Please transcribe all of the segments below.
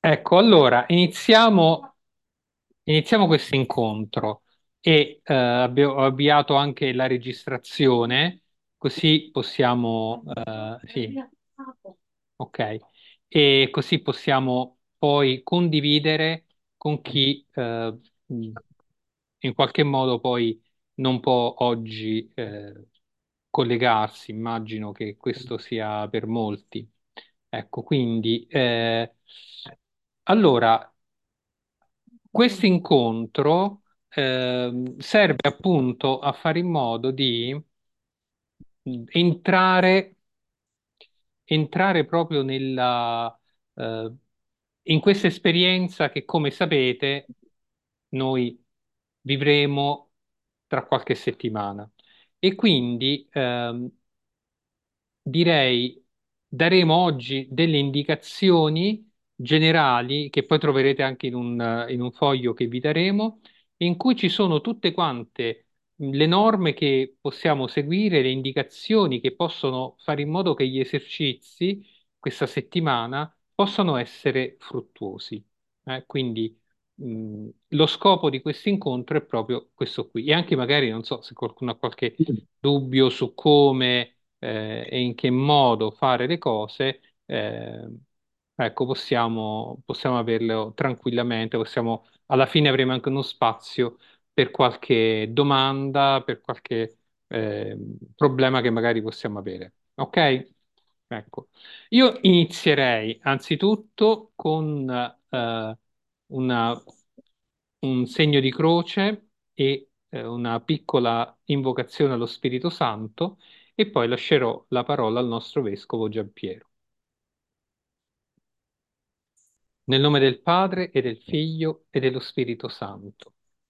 Ecco, allora iniziamo questo incontro e ho avviato anche la registrazione, così possiamo, sì, ok, e così possiamo poi condividere con chi in qualche modo poi non può oggi collegarsi. Immagino che questo sia per molti. Ecco, quindi allora questo incontro serve appunto a fare in modo di entrare, entrare proprio eh, in questa esperienza che, come sapete, noi vivremo tra qualche settimana. E quindi direi daremo oggi delle indicazioni generali che poi troverete anche in un foglio che vi daremo, in cui ci sono tutte quante le norme che possiamo seguire, le indicazioni che possono fare in modo che gli esercizi questa settimana possano essere fruttuosi. Quindi lo scopo di questo incontro è proprio questo qui. E anche magari, non so se qualcuno ha qualche dubbio su come e in che modo fare le cose, ecco, possiamo averlo tranquillamente, alla fine avremo anche uno spazio per qualche domanda, per qualche problema che magari possiamo avere. Ok? Ecco. Io inizierei anzitutto con una- un segno di croce e una piccola invocazione allo Spirito Santo e poi lascerò la parola al nostro vescovo Giampiero. Nel nome del Padre e del Figlio e dello Spirito Santo.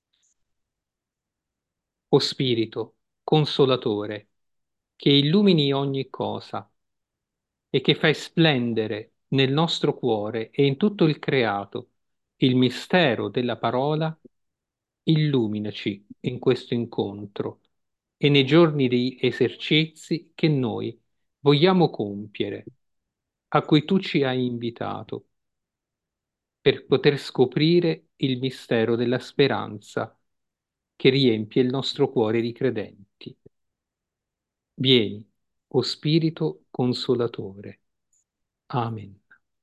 O Spirito, consolatore, che illumini ogni cosa e che fai splendere nel nostro cuore e in tutto il creato il mistero della parola, illuminaci in questo incontro e nei giorni di esercizi che noi vogliamo compiere, a cui tu ci hai invitato, per poter scoprire il mistero della speranza che riempie il nostro cuore di credenti. Vieni, o Spirito Consolatore. Amen.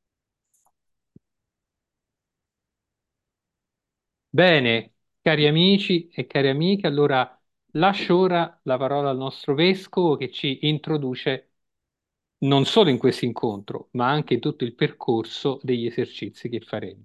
Bene, cari amici e cari amiche, allora lascio ora la parola al nostro vescovo che ci introduce non solo in questo incontro, ma anche in tutto il percorso degli esercizi che faremo.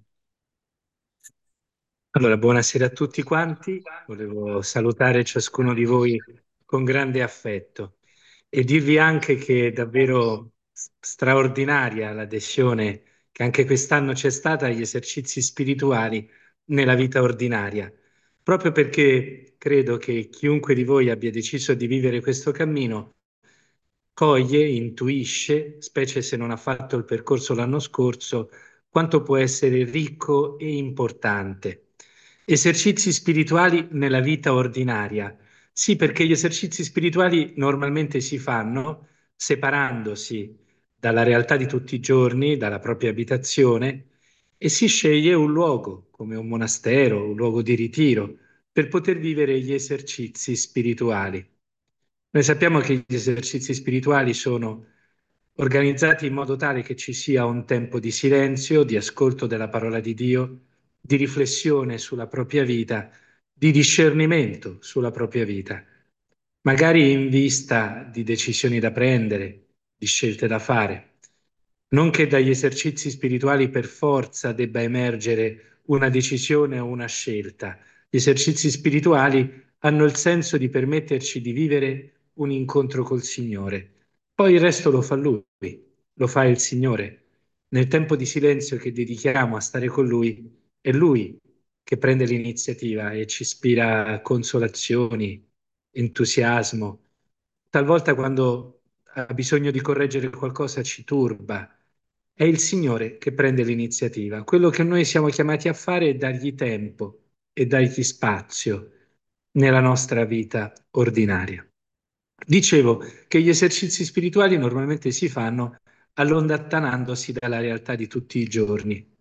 Allora, buonasera a tutti quanti. Volevo salutare ciascuno di voi con grande affetto e dirvi anche che è davvero straordinaria l'adesione che anche quest'anno c'è stata agli esercizi spirituali nella vita ordinaria, proprio perché credo che chiunque di voi abbia deciso di vivere questo cammino coglie, intuisce, specie se non ha fatto il percorso l'anno scorso, quanto può essere ricco e importante. Esercizi spirituali nella vita ordinaria. Sì, perché gli esercizi spirituali normalmente si fanno separandosi dalla realtà di tutti i giorni, dalla propria abitazione, e si sceglie un luogo, come un monastero, un luogo di ritiro, per poter vivere gli esercizi spirituali. Noi sappiamo che gli esercizi spirituali sono organizzati in modo tale che ci sia un tempo di silenzio, di ascolto della parola di Dio, di riflessione sulla propria vita, di discernimento sulla propria vita, magari in vista di decisioni da prendere, di scelte da fare. Non che dagli esercizi spirituali per forza debba emergere una decisione o una scelta. Gli esercizi spirituali hanno il senso di permetterci di vivere un incontro col Signore. Poi il resto lo fa Lui, lo fa il Signore. Nel tempo di silenzio che dedichiamo a stare con Lui, è Lui che prende l'iniziativa e ci ispira consolazioni, entusiasmo. Talvolta quando ha bisogno di correggere qualcosa ci turba. È il Signore che prende l'iniziativa. Quello che noi siamo chiamati a fare è dargli tempo e dargli spazio nella nostra vita ordinaria. Dicevo che gli esercizi spirituali normalmente si fanno allontanandosi dalla realtà di tutti i giorni.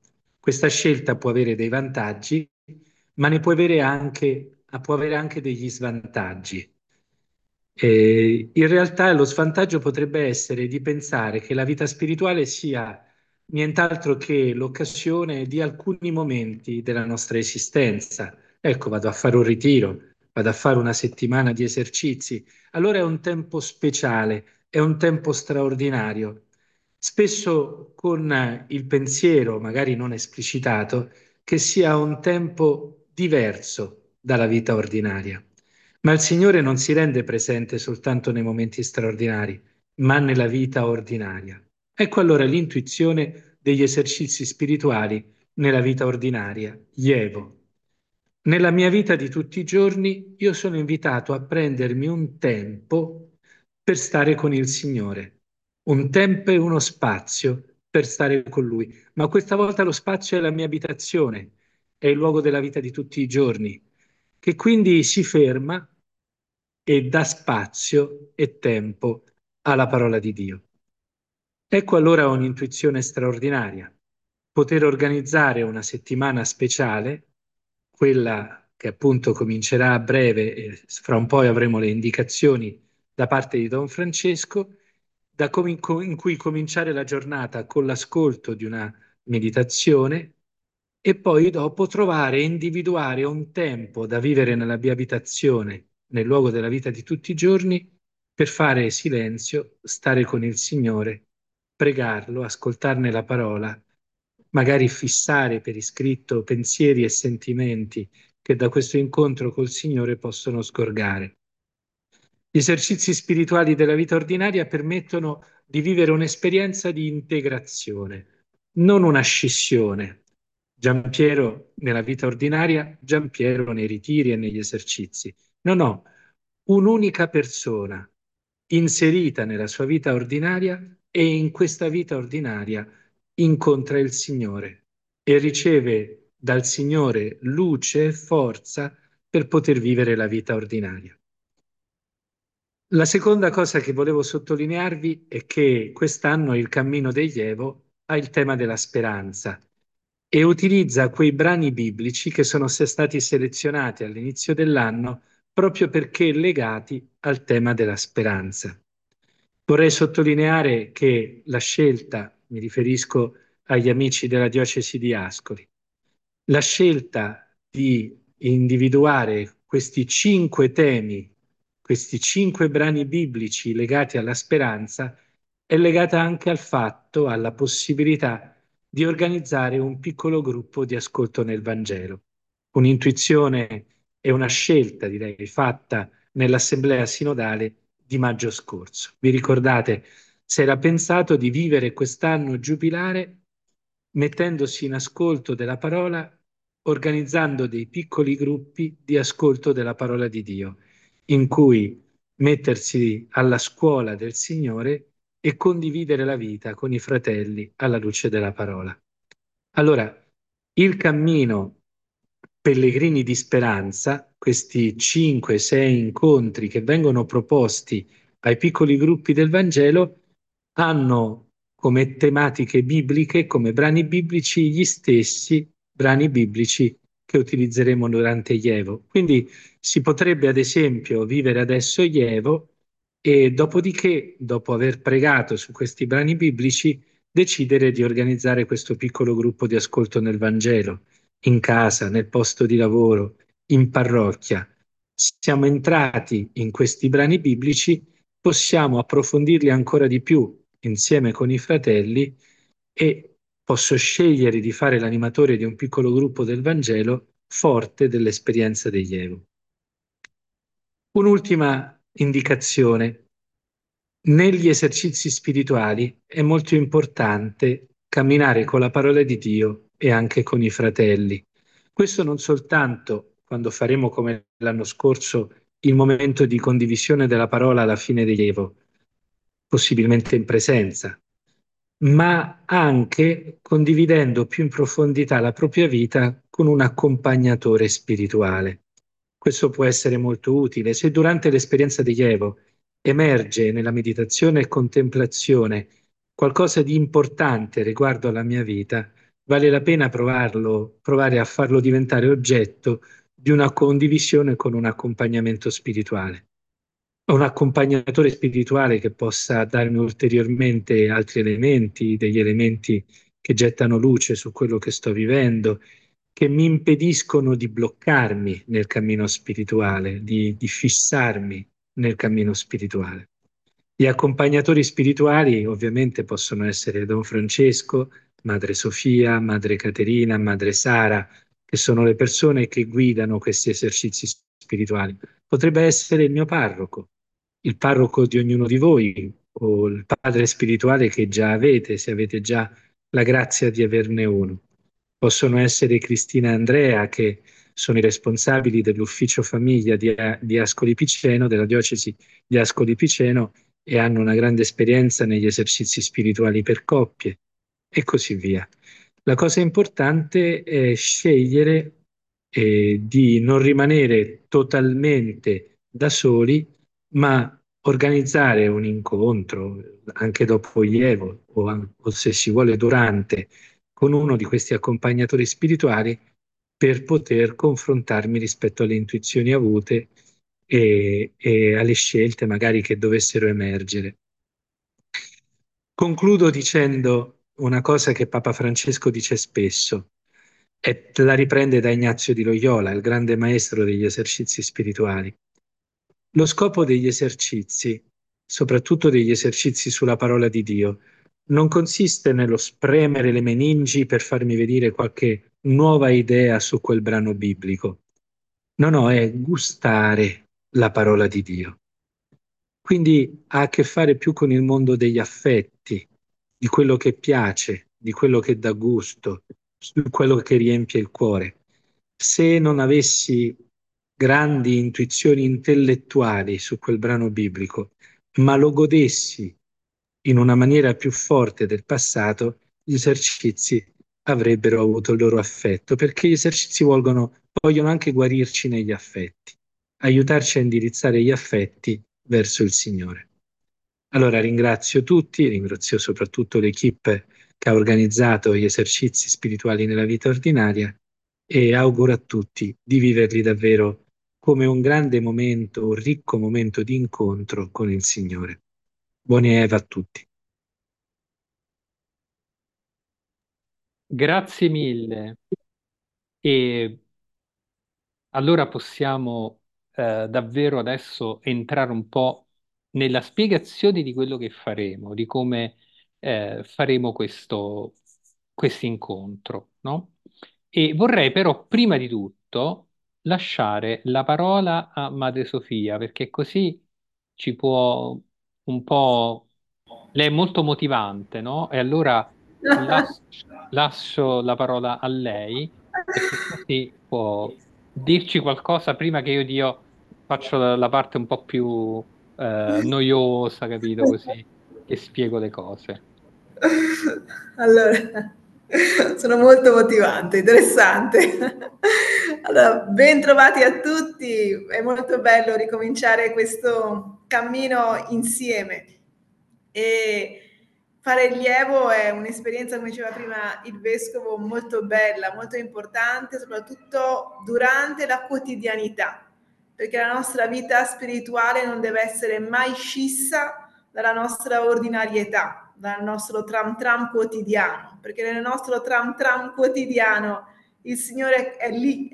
Questa scelta può avere dei vantaggi, ma ne può avere anche degli svantaggi. In realtà lo svantaggio potrebbe essere di pensare che la vita spirituale sia nient'altro che l'occasione di alcuni momenti della nostra esistenza. Ecco, vado a fare un ritiro, vado a fare una settimana di esercizi, allora è un tempo speciale, è un tempo straordinario. Spesso con il pensiero, magari non esplicitato, che sia un tempo diverso dalla vita ordinaria. Ma il Signore non si rende presente soltanto nei momenti straordinari, ma nella vita ordinaria. Ecco allora l'intuizione degli esercizi spirituali nella vita ordinaria, Ievo. Nella mia vita di tutti i giorni io sono invitato a prendermi un tempo per stare con il Signore, un tempo e uno spazio per stare con Lui, ma questa volta lo spazio è la mia abitazione, è il luogo della vita di tutti i giorni, che quindi si ferma e dà spazio e tempo alla parola di Dio. Ecco allora un'intuizione straordinaria, poter organizzare una settimana speciale, quella che appunto comincerà a breve e fra un po' avremo le indicazioni da parte di Don Francesco, in cui cominciare la giornata con l'ascolto di una meditazione e poi dopo trovare e individuare un tempo da vivere nella mia abitazione, nel luogo della vita di tutti i giorni, per fare silenzio, stare con il Signore, pregarlo, ascoltarne la parola, magari fissare per iscritto pensieri e sentimenti che da questo incontro col Signore possono sgorgare. Gli esercizi spirituali della vita ordinaria permettono di vivere un'esperienza di integrazione, non una scissione. Giampiero nella vita ordinaria, Giampiero nei ritiri e negli esercizi. No, no, un'unica persona inserita nella sua vita ordinaria e in questa vita ordinaria incontra il Signore e riceve dal Signore luce e forza per poter vivere la vita ordinaria. La seconda cosa che volevo sottolinearvi è che quest'anno il Cammino degli Evo ha il tema della speranza e utilizza quei brani biblici che sono stati selezionati all'inizio dell'anno proprio perché legati al tema della speranza. Vorrei sottolineare che la scelta, mi riferisco agli amici della diocesi di Ascoli, la scelta di individuare questi 5 temi, questi 5 brani biblici legati alla speranza, è legata anche al fatto, alla possibilità di organizzare un piccolo gruppo di ascolto nel Vangelo. Un'intuizione e una scelta, direi, fatta nell'assemblea sinodale di maggio scorso. Vi ricordate, si era pensato di vivere quest'anno giubilare mettendosi in ascolto della parola, organizzando dei piccoli gruppi di ascolto della parola di Dio, in cui mettersi alla scuola del Signore e condividere la vita con i fratelli alla luce della parola. Allora, il cammino Pellegrini di Speranza, questi 5-6 incontri che vengono proposti ai piccoli gruppi del Vangelo, hanno come tematiche bibliche, come brani biblici, gli stessi brani biblici che utilizzeremo durante Ievo. Quindi si potrebbe ad esempio vivere adesso Ievo e dopodiché, dopo aver pregato su questi brani biblici, decidere di organizzare questo piccolo gruppo di ascolto nel Vangelo, in casa, nel posto di lavoro, in parrocchia. Siamo entrati in questi brani biblici, possiamo approfondirli ancora di più insieme con i fratelli e posso scegliere di fare l'animatore di un piccolo gruppo del Vangelo forte dell'esperienza degli Evo. Un'ultima indicazione. Negli esercizi spirituali è molto importante camminare con la parola di Dio e anche con i fratelli. Questo non soltanto quando faremo come l'anno scorso il momento di condivisione della parola alla fine degli Evo, possibilmente in presenza, ma anche condividendo più in profondità la propria vita con un accompagnatore spirituale. Questo può essere molto utile se durante l'esperienza degli Evo emerge nella meditazione e contemplazione qualcosa di importante riguardo alla mia vita. vale la pena provare a farlo diventare oggetto di una condivisione con un accompagnamento spirituale. Un accompagnatore spirituale che possa darmi ulteriormente altri elementi, degli elementi che gettano luce su quello che sto vivendo, che mi impediscono di bloccarmi nel cammino spirituale, di fissarmi nel cammino spirituale. Gli accompagnatori spirituali ovviamente possono essere Don Francesco, Madre Sofia, Madre Caterina, Madre Sara, che sono le persone che guidano questi esercizi spirituali. Potrebbe essere il mio parroco, il parroco di ognuno di voi o il padre spirituale che già avete, se avete già la grazia di averne uno. Possono essere Cristina e Andrea, che sono i responsabili dell'ufficio famiglia di Ascoli Piceno, della diocesi di Ascoli Piceno, e hanno una grande esperienza negli esercizi spirituali per coppie e così via. La cosa importante è scegliere di non rimanere totalmente da soli, ma organizzare un incontro anche dopo Ievo o se si vuole durante con uno di questi accompagnatori spirituali per poter confrontarmi rispetto alle intuizioni avute e alle scelte magari che dovessero emergere. Concludo dicendo una cosa che Papa Francesco dice spesso e la riprende da Ignazio di Loyola, il grande maestro degli esercizi spirituali. Lo scopo degli esercizi, soprattutto degli esercizi sulla parola di Dio, non consiste nello spremere le meningi per farmi vedere qualche nuova idea su quel brano biblico. No, no, è gustare la parola di Dio. Quindi ha a che fare più con il mondo degli affetti, di quello che piace, di quello che dà gusto, di quello che riempie il cuore. Se non avessi grandi intuizioni intellettuali su quel brano biblico, ma lo godessi in una maniera più forte del passato, gli esercizi avrebbero avuto il loro affetto, perché gli esercizi vogliono anche guarirci negli affetti, aiutarci a indirizzare gli affetti verso il Signore. Allora ringrazio tutti, ringrazio soprattutto l'equipe che ha organizzato gli esercizi spirituali nella vita ordinaria e auguro a tutti di viverli davvero come un grande momento, un ricco momento di incontro con il Signore. Buoni Eva a tutti. Grazie mille. E allora possiamo davvero adesso entrare un po' nella spiegazione di quello che faremo, di come faremo questo incontro, no? E vorrei però prima di tutto lasciare la parola a Madre Sofia, perché così ci può un po'... Lei è molto motivante, no? E allora lascio la parola a lei perché così può dirci qualcosa prima che faccio la parte un po' più noiosa, capito? Così che spiego le cose. Allora, sono molto motivante, interessante. Allora, ben trovati a tutti, è molto bello ricominciare questo cammino insieme. E fare il lievo è un'esperienza, come diceva prima il vescovo, molto bella, molto importante, soprattutto durante la quotidianità, perché la nostra vita spirituale non deve essere mai scissa dalla nostra ordinarietà, dal nostro tram tram quotidiano, perché nel nostro tram tram quotidiano il Signore è lì,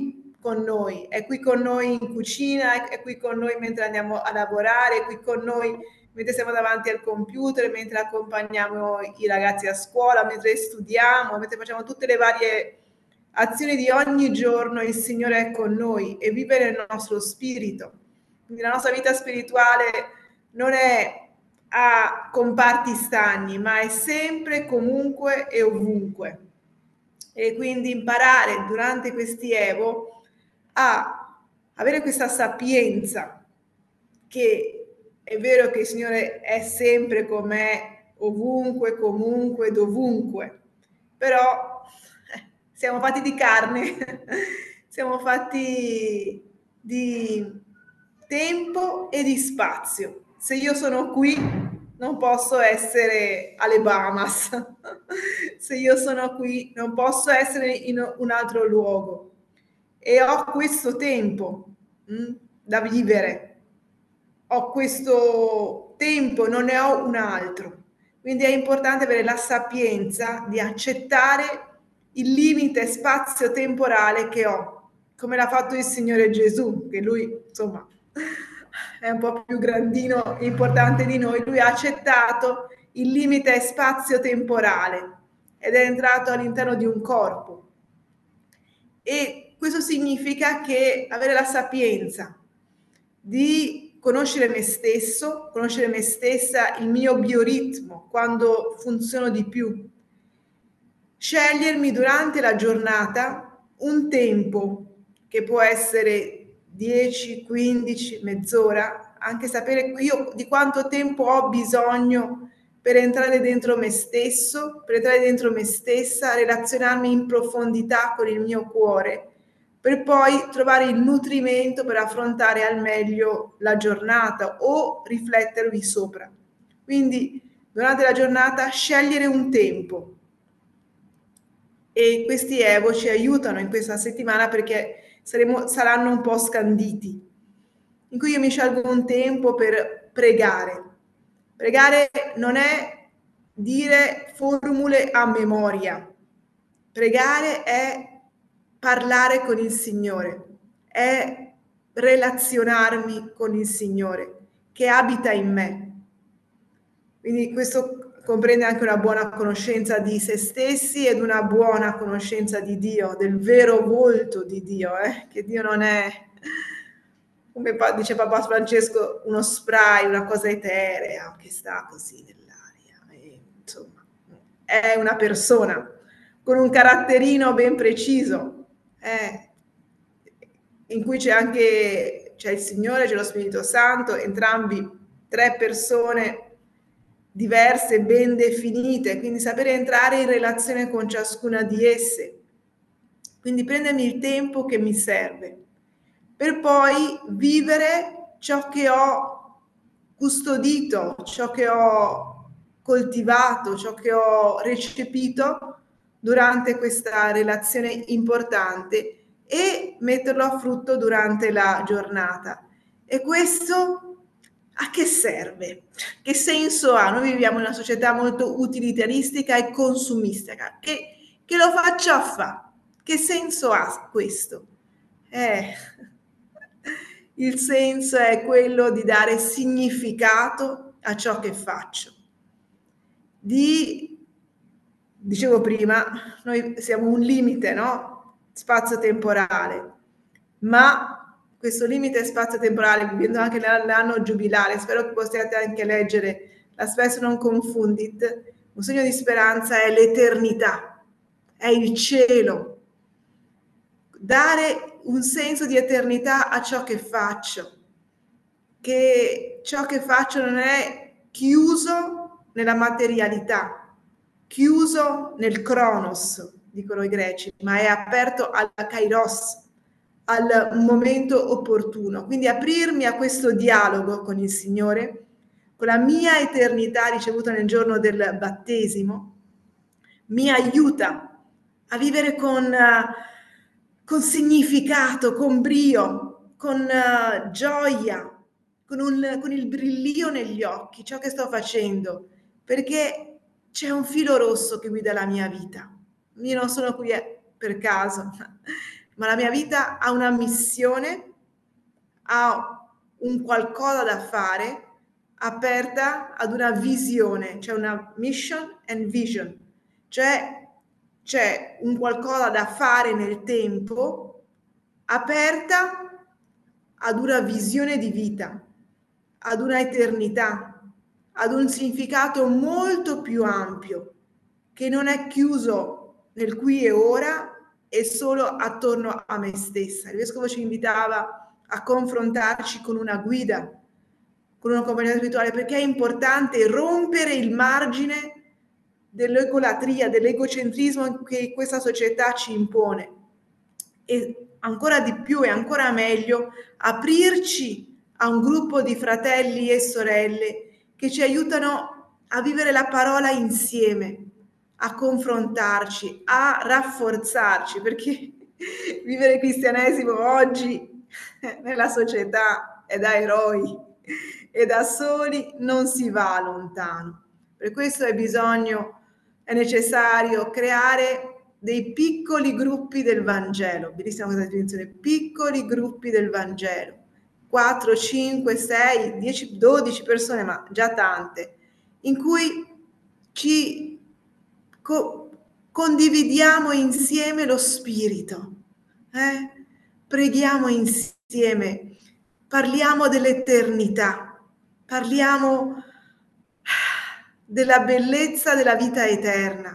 è qui con noi in cucina, è qui con noi mentre andiamo a lavorare, è qui con noi mentre siamo davanti al computer, mentre accompagniamo i ragazzi a scuola, mentre studiamo, mentre facciamo tutte le varie azioni di ogni giorno, il Signore è con noi e vive nel nostro spirito. Quindi la nostra vita spirituale non è a comparti stagni, ma è sempre, comunque e ovunque. E quindi imparare durante questi Evo a avere questa sapienza che è vero che il Signore è sempre con me, ovunque, comunque, dovunque, però siamo fatti di carne, siamo fatti di tempo e di spazio. Se io sono qui, non posso essere alle Bahamas. se io sono qui, non posso essere in un altro luogo e ho questo tempo da vivere, ho questo tempo, non ne ho un altro. Quindi è importante avere la sapienza di accettare il limite spazio-temporale che ho, come l'ha fatto il Signore Gesù, che lui, insomma, è un po' più grandino, importante di noi. Lui ha accettato il limite spazio-temporale ed è entrato all'interno di un corpo. E questo significa che avere la sapienza di conoscere me stesso, conoscere me stessa, il mio bioritmo, quando funziono di più. Scegliermi durante la giornata un tempo che può essere 10, 15, mezz'ora, anche sapere io di quanto tempo ho bisogno per entrare dentro me stesso, per entrare dentro me stessa, relazionarmi in profondità con il mio cuore, per poi trovare il nutrimento per affrontare al meglio la giornata o riflettervi sopra. Quindi durante la giornata scegliere un tempo. E questi Evo ci aiutano in questa settimana perché saranno un po' scanditi, in cui io mi scelgo un tempo per pregare. Pregare non è dire formule a memoria. Pregare è parlare con il Signore, è relazionarmi con il Signore che abita in me. Quindi questo comprende anche una buona conoscenza di se stessi ed una buona conoscenza di Dio, del vero volto di Dio, che Dio non è, come dice Papa Francesco, uno spray, una cosa eterea che sta così nell'aria. Insomma, è una persona con un caratterino ben preciso, in cui c'è il Signore, c'è lo Spirito Santo, entrambi tre persone diverse, ben definite, quindi sapere entrare in relazione con ciascuna di esse. Quindi prendermi il tempo che mi serve per poi vivere ciò che ho custodito, ciò che ho coltivato, ciò che ho recepito durante questa relazione importante e metterlo a frutto durante la giornata. E questo a che serve? Che senso ha? Noi viviamo in una società molto utilitaristica e consumistica. Che lo faccia fare? Che senso ha questo? Il senso è quello di dare significato a ciò che faccio. Dicevo prima, noi siamo un limite, no? Spazio-temporale, ma questo limite spazio-temporale, vivendo anche l'anno giubilare, spero che possiate anche leggere la Spesso non confundit, un segno di speranza è l'eternità, è il cielo. Dare un senso di eternità a ciò che faccio, che ciò che faccio non è chiuso nella materialità, chiuso nel Kronos, dicono i greci, ma è aperto al Kairos, al momento opportuno. Quindi aprirmi a questo dialogo con il Signore, con la mia eternità ricevuta nel giorno del battesimo, mi aiuta a vivere con significato, con brio, con gioia, con il brillio negli occhi, ciò che sto facendo, perché c'è un filo rosso che guida la mia vita. Io non sono qui per caso, ma la mia vita ha una missione, ha un qualcosa da fare, aperta ad una visione, c'è una mission and vision, cioè c'è un qualcosa da fare nel tempo, aperta ad una visione di vita, ad una eternità, ad un significato molto più ampio, che non è chiuso nel qui e ora e solo attorno a me stessa. Il Vescovo ci invitava a confrontarci con una guida, con una compagnia spirituale, perché è importante rompere il margine dell'egolatria, dell'egocentrismo che questa società ci impone e ancora di più e ancora meglio aprirci a un gruppo di fratelli e sorelle che ci aiutano a vivere la parola insieme, a confrontarci, a rafforzarci, perché vivere il cristianesimo oggi nella società è da eroi e da soli non si va lontano. Per questo è necessario creare dei piccoli gruppi del Vangelo, bellissima questa definizione, piccoli gruppi del Vangelo, 4, 5, 6, 10, 12 persone, ma già tante, in cui ci condividiamo insieme lo Spirito, preghiamo insieme, parliamo dell'eternità, parliamo della bellezza della vita eterna.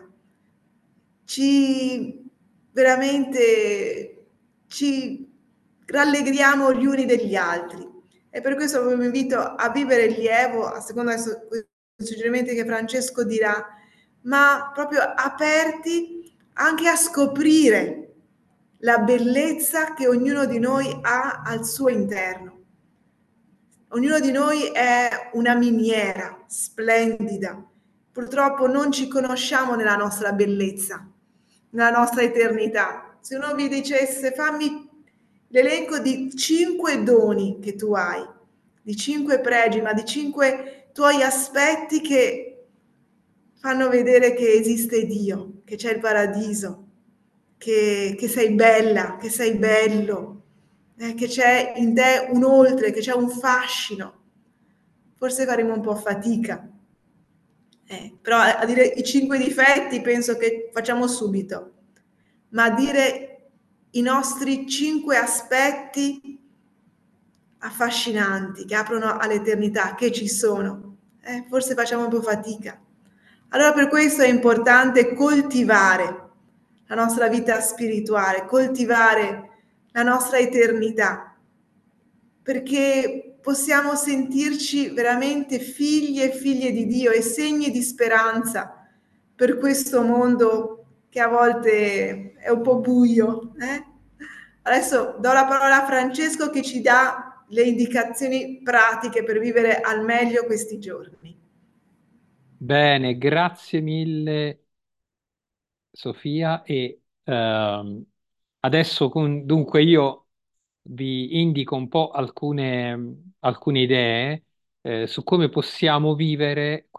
Veramente ci rallegriamo gli uni degli altri. E per questo vi invito a vivere il lieve, a seconda dei suggerimenti che Francesco dirà, ma proprio aperti anche a scoprire la bellezza che ognuno di noi ha al suo interno. Ognuno di noi è una miniera splendida. Purtroppo non ci conosciamo nella nostra bellezza, nella nostra eternità. Se uno vi dicesse fammi l'elenco di 5 doni che tu hai, di 5 pregi, ma di 5 tuoi aspetti che fanno vedere che esiste Dio, che c'è il paradiso, che sei bella, che sei bello, che c'è in te un oltre, che c'è un fascino. Forse faremo un po' fatica. Però a dire i 5 difetti penso che facciamo subito, ma a dire i nostri 5 aspetti affascinanti che aprono all'eternità, che ci sono, forse facciamo un po' fatica. Allora per questo è importante coltivare la nostra vita spirituale, coltivare la nostra eternità, perché possiamo sentirci veramente figli e figlie di Dio e segni di speranza per questo mondo che a volte è un po' buio. Adesso do la parola a Francesco che ci dà le indicazioni pratiche per vivere al meglio questi giorni. Bene, grazie mille Sofia e adesso dunque io vi indico un po' alcune idee su come possiamo vivere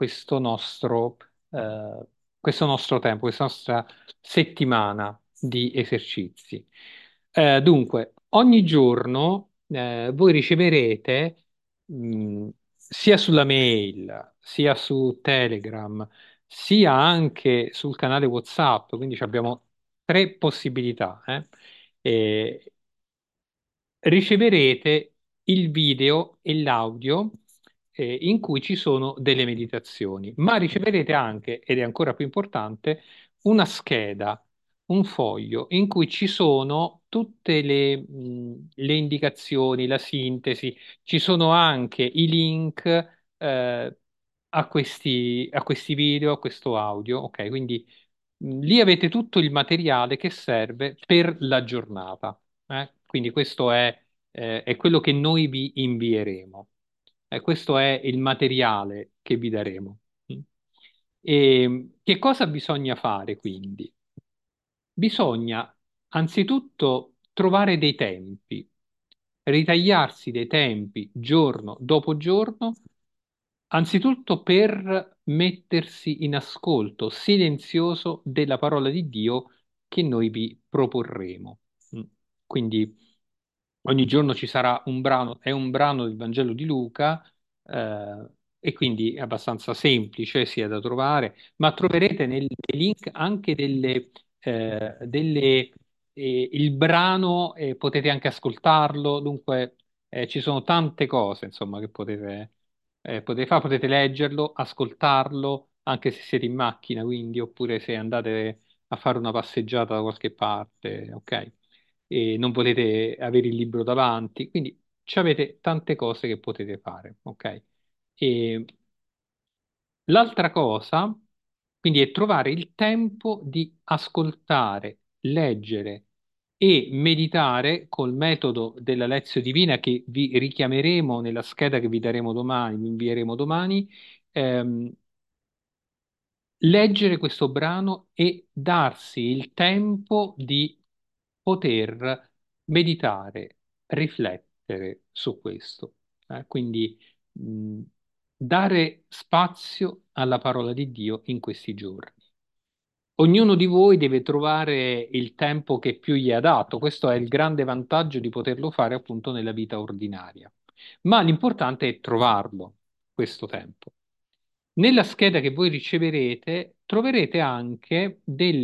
questo nostro tempo, questa nostra settimana di esercizi. Dunque, ogni giorno voi riceverete sia sulla mail, sia su Telegram, sia anche sul canale WhatsApp, quindi abbiamo tre possibilità. E riceverete il video e l'audio in cui ci sono delle meditazioni, ma riceverete anche, ed è ancora più importante, una scheda, un foglio in cui ci sono tutte le indicazioni, la sintesi, ci sono anche i link a questi video, a questo audio, ok? Quindi lì avete tutto il materiale che serve per la giornata. Quindi questo è quello che noi vi invieremo. Questo è il materiale che vi daremo. E che cosa bisogna fare quindi? Bisogna anzitutto trovare dei tempi, ritagliarsi dei tempi giorno dopo giorno, anzitutto per mettersi in ascolto silenzioso della parola di Dio che noi vi proporremo. Mm. Quindi ogni giorno ci sarà un brano, è un brano del Vangelo di Luca, e quindi è abbastanza semplice sia da trovare, ma troverete nei link anche il brano, potete anche ascoltarlo, dunque ci sono tante cose insomma che potete fare, potete leggerlo, ascoltarlo, anche se siete in macchina, quindi, oppure se andate a fare una passeggiata da qualche parte, ok? E non potete avere il libro davanti, quindi avete tante cose che potete fare, ok? E l'altra cosa, quindi, è trovare il tempo di ascoltare, leggere e meditare col metodo della lezione divina che vi richiameremo nella scheda che vi daremo domani, vi invieremo domani, ehm, leggere questo brano e darsi il tempo di poter meditare, riflettere su questo. Quindi mh, dare spazio alla parola di Dio in questi giorni. Ognuno di voi deve trovare il tempo che più gli è adatto. Questo è il grande vantaggio di poterlo fare appunto nella vita ordinaria. Ma l'importante è trovarlo, questo tempo. Nella scheda che voi riceverete troverete anche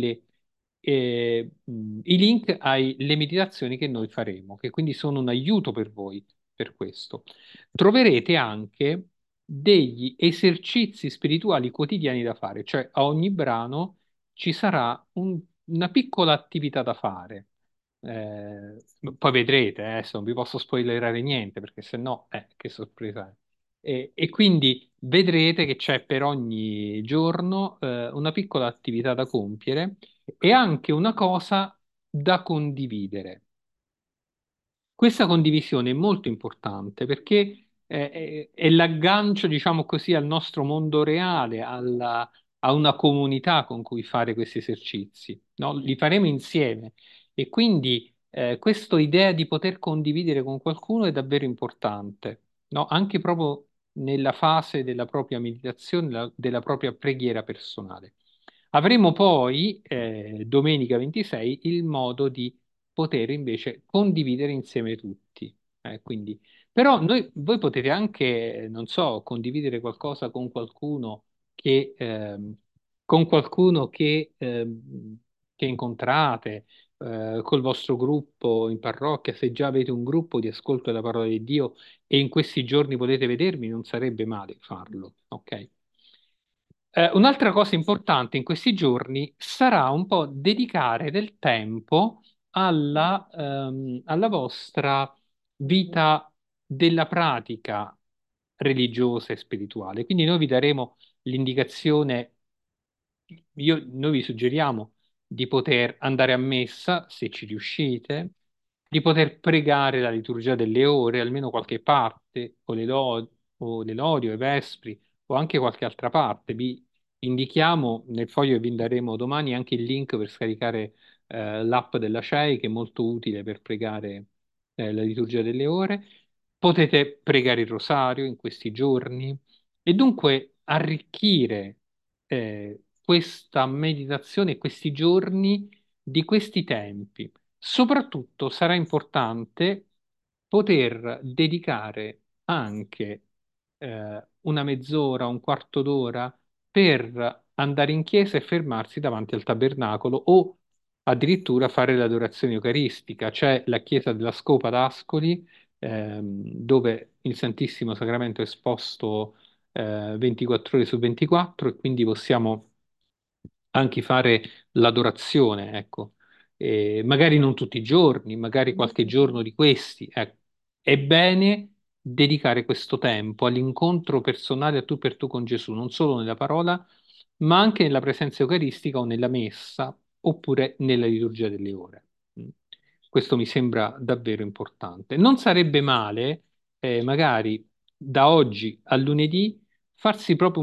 i link alle meditazioni che noi faremo, che quindi sono un aiuto per voi per questo. Troverete anche degli esercizi spirituali quotidiani da fare, cioè a ogni brano ci sarà una piccola attività da fare. Poi vedrete, adesso non vi posso spoilerare niente perché se no, che sorpresa è. E quindi vedrete che c'è per ogni giorno una piccola attività da compiere e anche una cosa da condividere. Questa condivisione è molto importante perché è l'aggancio, diciamo così, al nostro mondo reale, a una comunità con cui fare questi esercizi, no? Li faremo insieme e quindi questa idea di poter condividere con qualcuno è davvero importante, no? Anche proprio nella fase della propria meditazione, della propria preghiera personale. Avremo poi, domenica 26, il modo di poter invece condividere insieme tutti. Quindi, però voi potete anche, non so, condividere qualcosa con qualcuno che incontrate, col vostro gruppo in parrocchia, se già avete un gruppo di ascolto della parola di Dio e in questi giorni potete vedermi, non sarebbe male farlo, ok? Un'altra cosa importante in questi giorni sarà un po' dedicare del tempo alla vostra vita della pratica religiosa e spirituale. Quindi noi vi daremo l'indicazione, noi vi suggeriamo di poter andare a messa se ci riuscite, di poter pregare la liturgia delle ore, almeno qualche parte, o le lodi o i vespri, o anche qualche altra parte. Vi indichiamo nel foglio che vi daremo domani anche il link per scaricare l'app della CEI, che è molto utile per pregare la liturgia delle ore. Potete pregare il rosario in questi giorni e dunque arricchire questa meditazione, questi giorni di questi tempi. Soprattutto sarà importante poter dedicare anche una mezz'ora, un quarto d'ora per andare in chiesa e fermarsi davanti al tabernacolo o addirittura fare l'adorazione eucaristica. C'è la chiesa della Scopa d'Ascoli, dove il Santissimo Sacramento è esposto 24 ore su 24 e quindi possiamo anche fare l'adorazione, ecco. Magari non tutti i giorni, magari qualche giorno di questi. Ecco. È bene dedicare questo tempo all'incontro personale a tu per tu con Gesù, non solo nella parola, ma anche nella presenza eucaristica o nella messa, oppure nella liturgia delle ore. Mm. Questo mi sembra davvero importante. Non sarebbe male, magari da oggi a lunedì, farsi proprio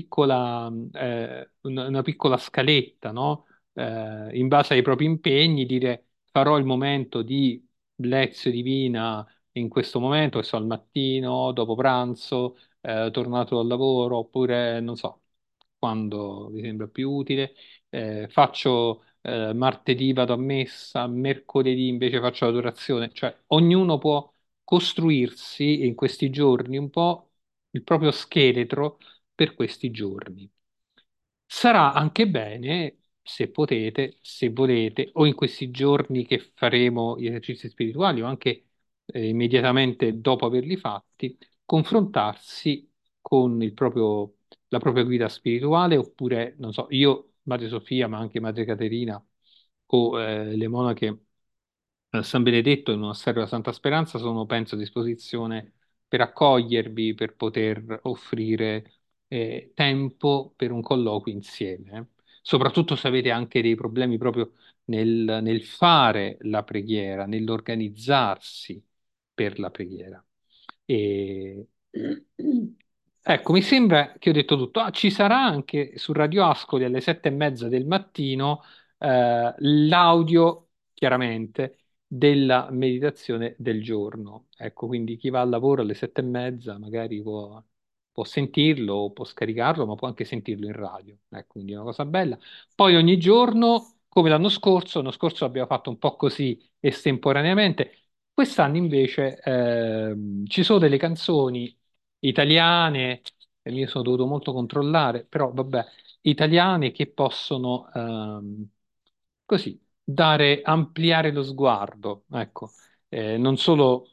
una piccola scaletta, no? In base ai propri impegni, dire farò il momento di lezione divina in questo momento, che so, al mattino, dopo pranzo, tornato dal lavoro, oppure non so, quando vi sembra più utile. Faccio martedì vado a messa, mercoledì invece faccio l'adorazione, cioè ognuno può costruirsi in questi giorni un po' il proprio scheletro per questi giorni. Sarà anche bene, se potete, se volete, o in questi giorni che faremo gli esercizi spirituali o anche immediatamente dopo averli fatti, confrontarsi con la propria guida spirituale, oppure, non so, io, Madre Sofia, ma anche Madre Caterina o le monache San Benedetto e il monastero della Santa Speranza sono, penso, a disposizione per accogliervi, per poter offrire tempo per un colloquio insieme. Soprattutto se avete anche dei problemi proprio nel fare la preghiera, nell'organizzarsi per la preghiera. E Ecco, mi sembra che ho detto tutto. Ah, ci sarà anche su Radio Ascoli alle 7:30 del mattino l'audio, chiaramente, della meditazione del giorno. Ecco, quindi chi va al lavoro alle 7:30 magari può sentirlo, o può scaricarlo, ma può anche sentirlo in radio. Ecco, quindi è una cosa bella. Poi ogni giorno, come l'anno scorso abbiamo fatto un po' così estemporaneamente. Quest'anno invece ci sono delle canzoni italiane, e mi sono dovuto molto controllare, però vabbè, italiane che possono così dare, ampliare lo sguardo, ecco, non solo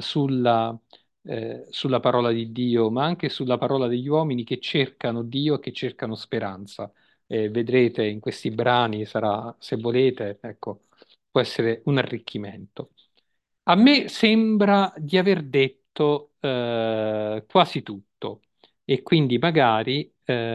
sulla parola di Dio, ma anche sulla parola degli uomini che cercano Dio e che cercano speranza. Vedrete in questi brani, sarà, se volete, ecco, può essere un arricchimento. A me sembra di aver detto quasi tutto e quindi magari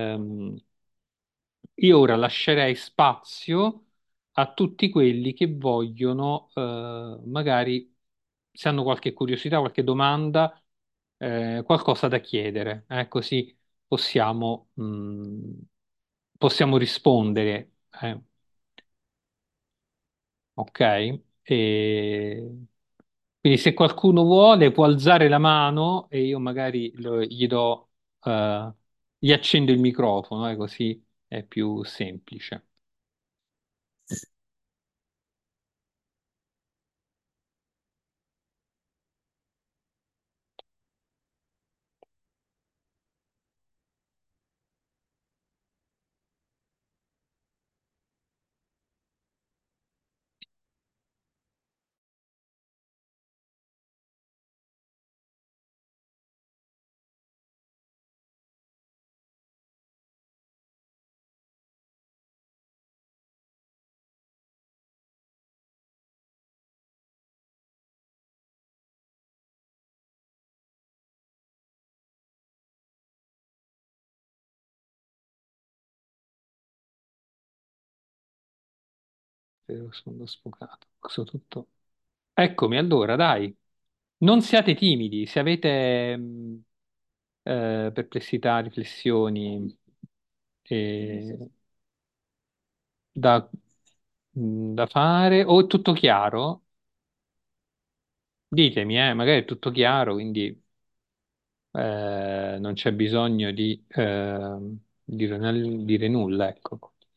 io ora lascerei spazio a tutti quelli che vogliono, magari se hanno qualche curiosità, qualche domanda, qualcosa da chiedere, così possiamo, possiamo rispondere. Ok? E quindi se qualcuno vuole può alzare la mano e io magari gli do, gli accendo il microfono, così è più semplice. Sono sfocato. Questo tutto. Eccomi, allora, dai, non siate timidi, se avete perplessità, riflessioni da, da fare, o è tutto chiaro, ditemi, magari è tutto chiaro, quindi non c'è bisogno di dire nulla, ecco.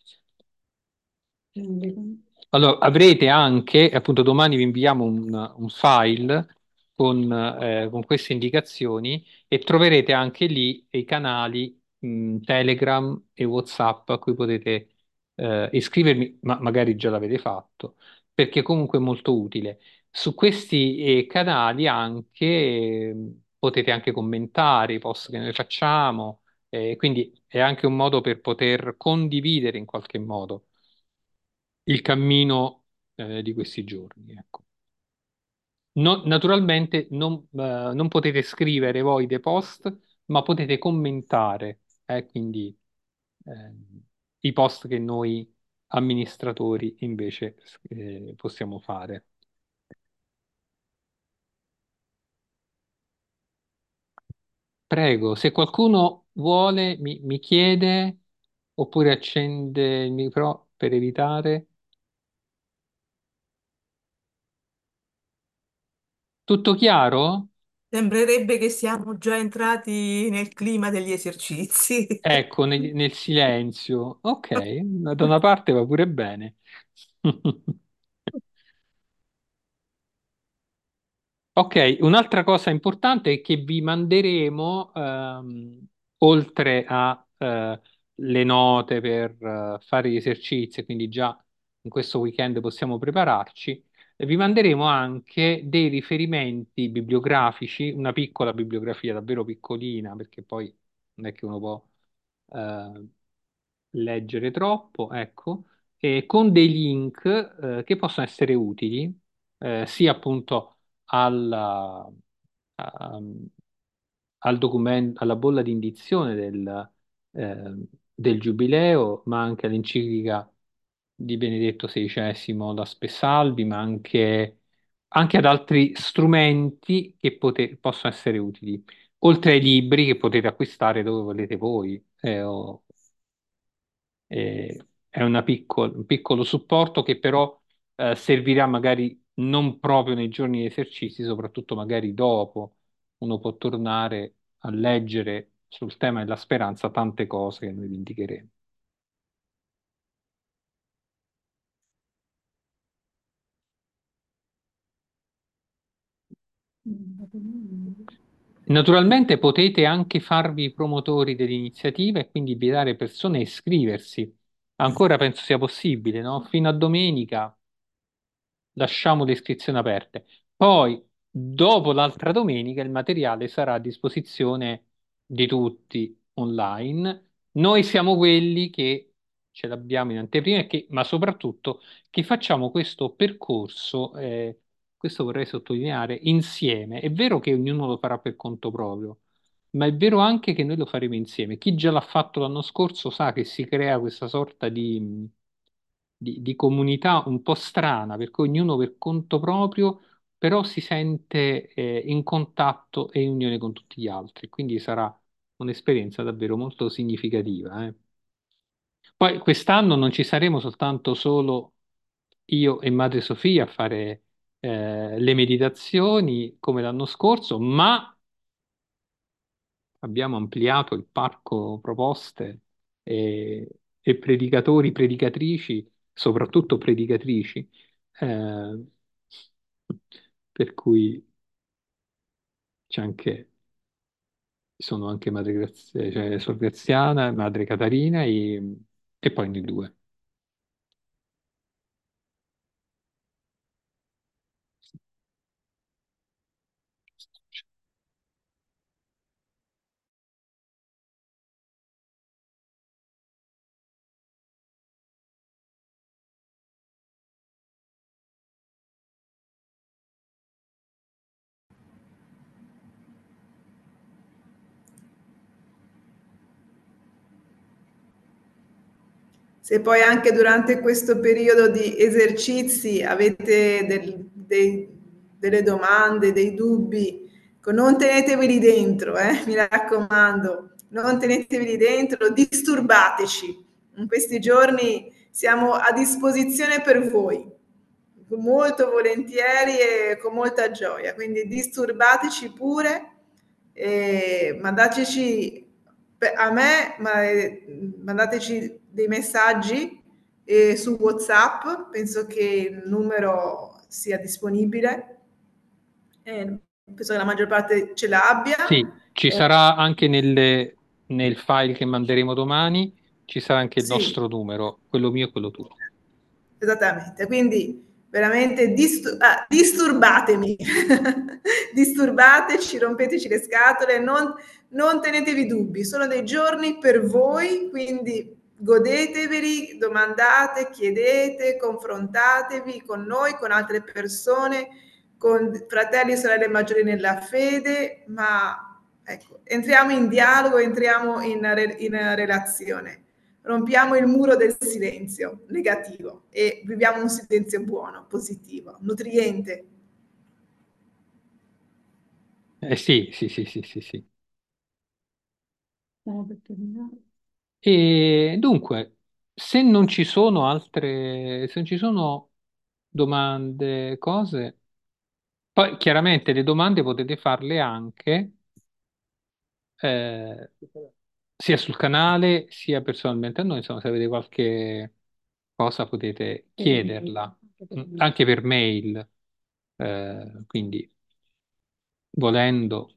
Allora, avrete anche, appunto, domani vi inviamo un file con queste indicazioni e troverete anche lì i canali Telegram e WhatsApp a cui potete iscrivervi, ma magari già l'avete fatto, perché comunque è molto utile. Su questi canali anche potete anche commentare i post che noi facciamo, quindi è anche un modo per poter condividere in qualche modo il cammino di questi giorni, ecco. Naturalmente non potete scrivere voi dei post, ma potete commentare, quindi eh, i post che noi amministratori invece possiamo fare. Prego, se qualcuno vuole, mi chiede oppure accende il micro per evitare. Tutto chiaro? Sembrerebbe che siamo già entrati nel clima degli esercizi. Ecco, nel silenzio. Ok, da una parte va pure bene. Ok, un'altra cosa importante è che vi manderemo, oltre a le note per fare gli esercizi, quindi già in questo weekend possiamo prepararci, vi manderemo anche dei riferimenti bibliografici, una piccola bibliografia, davvero piccolina, perché poi non è che uno può eh, leggere troppo, ecco, e con dei link che possono essere utili, sia appunto alla, a- al documento, alla bolla di indizione del Giubileo, ma anche all'enciclica di Benedetto XVI, la Salvi, ma anche ad altri strumenti che possono essere utili. oltre ai libri che potete acquistare dove volete voi. È un piccolo supporto che però servirà magari non proprio nei giorni di esercizi, soprattutto magari dopo. Uno può tornare a leggere sul tema della speranza tante cose che noi vi indicheremo. Naturalmente potete anche farvi promotori dell'iniziativa e quindi invitare persone a iscriversi. Ancora penso sia possibile, no? Fino a domenica lasciamo le iscrizioni aperte. Poi, dopo l'altra domenica, il materiale sarà a disposizione di tutti online. Noi siamo quelli che ce l'abbiamo in anteprima, ma soprattutto che facciamo questo percorso, questo vorrei sottolineare, insieme. È vero che ognuno lo farà per conto proprio, ma è vero anche che noi lo faremo insieme. Chi già l'ha fatto l'anno scorso sa che si crea questa sorta di comunità un po' strana, per cui ognuno per conto proprio, però si sente in contatto e in unione con tutti gli altri. Quindi sarà un'esperienza davvero molto significativa. Poi quest'anno non ci saremo soltanto solo io e Madre Sofia a fare le meditazioni come l'anno scorso, ma abbiamo ampliato il parco proposte e predicatori, predicatrici, soprattutto predicatrici, eh, per cui c'è anche, ci sono anche Madre cioè Sor Graziana, Madre Catarina e poi noi due. Se poi anche durante questo periodo di esercizi avete delle domande, dei dubbi, non teneteveli dentro, mi raccomando, non teneteveli dentro, disturbateci. In questi giorni siamo a disposizione per voi, molto volentieri e con molta gioia, quindi disturbateci pure, mandateci a me, mandateci dei messaggi su WhatsApp, penso che il numero sia disponibile, penso che la maggior parte ce l'abbia. Sì, ci sarà anche nel file che manderemo domani, ci sarà anche il Sì, nostro numero, quello mio e quello tuo. esattamente, quindi veramente disturbatemi, disturbateci, rompeteci le scatole, non tenetevi dubbi, sono dei giorni per voi, quindi godeteveli, domandate, chiedete, confrontatevi con noi, con altre persone, con fratelli e sorelle maggiori nella fede, ma ecco, entriamo in dialogo, entriamo in relazione. Rompiamo il muro del silenzio negativo e viviamo un silenzio buono, positivo, nutriente. Sì, sì, sì, sì, sì, sì. Per terminare. E dunque, se non ci sono altre, se non ci sono domande, cose, poi chiaramente le domande potete farle anche eh, sia sul canale sia personalmente a noi, insomma, se avete qualche cosa potete chiederla, anche per mail, quindi volendo,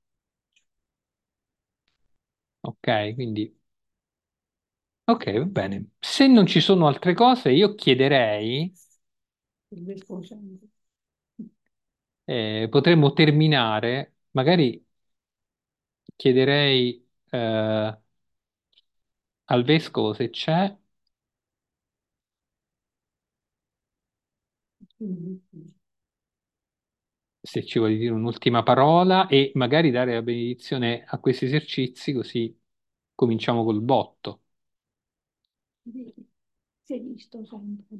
ok, quindi ok, va bene. Se non ci sono altre cose, io chiederei, potremmo terminare, magari chiederei al vescovo se c'è, se ci vuole dire un'ultima parola e magari dare la benedizione a questi esercizi, così cominciamo col botto. Si è visto sempre.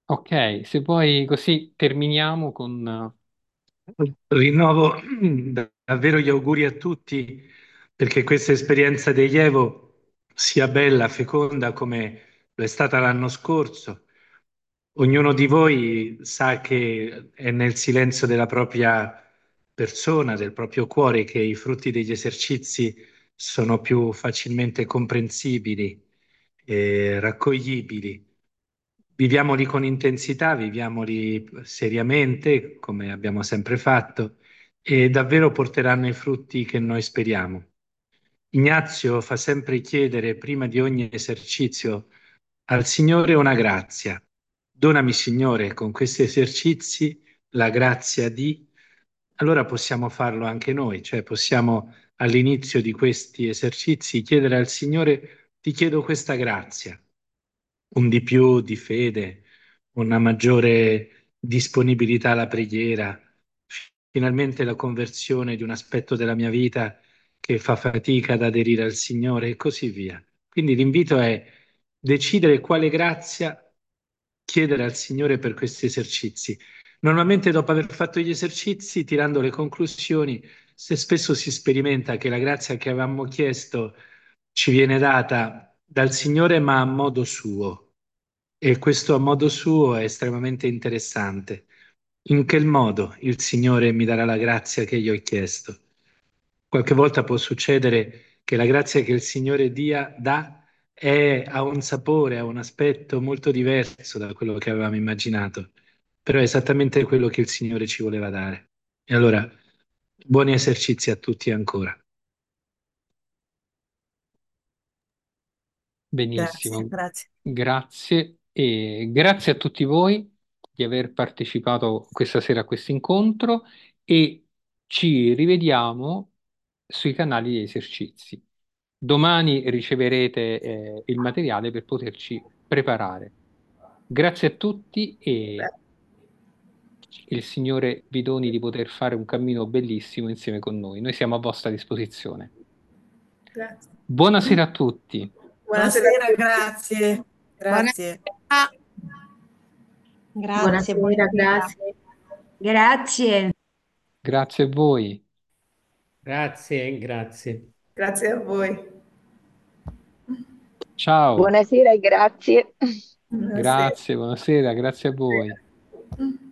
Ok, se poi così terminiamo con... Rinnovo davvero gli auguri a tutti perché questa esperienza degli Evo sia bella, feconda come lo è stata l'anno scorso. Ognuno di voi sa che è nel silenzio della propria persona, del proprio cuore, che i frutti degli esercizi sono più facilmente comprensibili e raccoglibili. Viviamoli con intensità, viviamoli seriamente, come abbiamo sempre fatto, e davvero porteranno i frutti che noi speriamo. Ignazio fa sempre chiedere prima di ogni esercizio al Signore una grazia. Donami, Signore, con questi esercizi la grazia di... Allora possiamo farlo anche noi, cioè possiamo all'inizio di questi esercizi chiedere al Signore, ti chiedo questa grazia, un di più di fede, una maggiore disponibilità alla preghiera, finalmente la conversione di un aspetto della mia vita che fa fatica ad aderire al Signore e così via. Quindi l'invito è decidere quale grazia chiedere al Signore per questi esercizi. Normalmente dopo aver fatto gli esercizi, tirando le conclusioni, se spesso si sperimenta che la grazia che avevamo chiesto ci viene data dal Signore ma a modo suo. E questo a modo suo è estremamente interessante. In che modo il Signore mi darà la grazia che gli ho chiesto? Qualche volta può succedere che la grazia che il Signore ha un sapore, ha un aspetto molto diverso da quello che avevamo immaginato, però è esattamente quello che il Signore ci voleva dare. E allora, buoni esercizi a tutti ancora. Grazie, Benissimo, grazie. grazie e grazie a tutti voi di aver partecipato questa sera a questo incontro e ci rivediamo sui canali di esercizi. Domani riceverete il materiale per poterci preparare. Grazie a tutti e il Signore vi doni di poter fare un cammino bellissimo insieme con noi. Noi siamo a vostra disposizione. Grazie. Buonasera a tutti. Buonasera a Buonasera, tutti. grazie. Grazie. Buonasera. Grazie, Buonasera, buonasera. grazie. Grazie. Grazie a voi. Grazie, grazie. Grazie a voi. Ciao. Buonasera e grazie. Buonasera. Grazie, buonasera, grazie a voi.